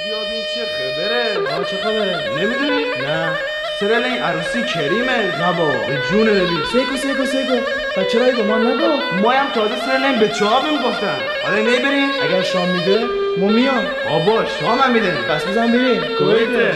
بین چه خبره؟ چه خبره؟ نمیدونی؟ نه سرل این عروسی کریمه. نه بابا به جون نبی. سیکو بچه به ما نگو. ما هم تازه سرل این به چهار میگفتن. حالا نمیبریم؟ اگر شام میده ما میام. بابا شام هم میده. پس بزن بریم. کویته.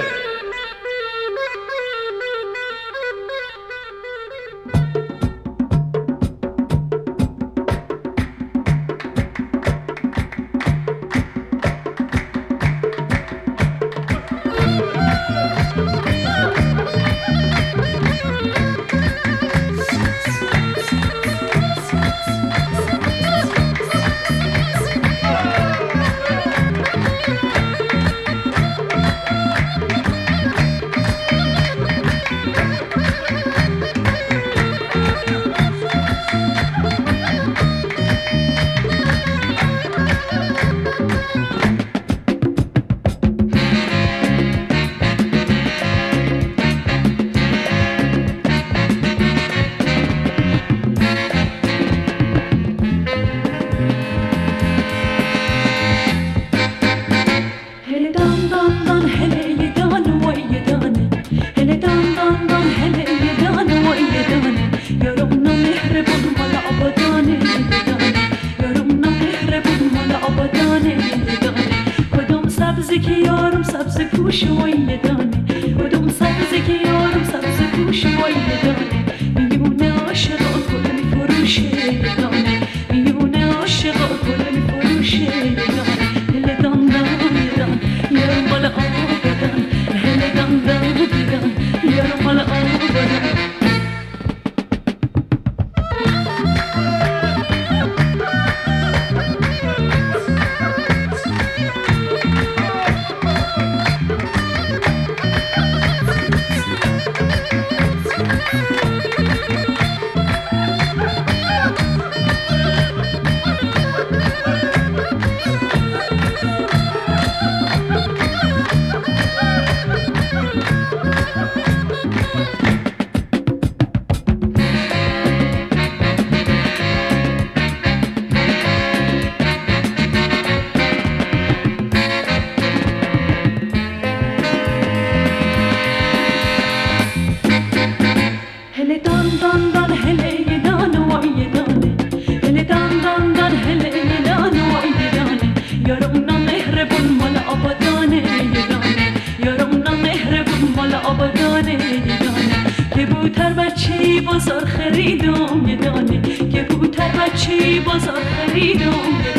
بازار خریدم یه دانه که بوتر بچه بازار خریدم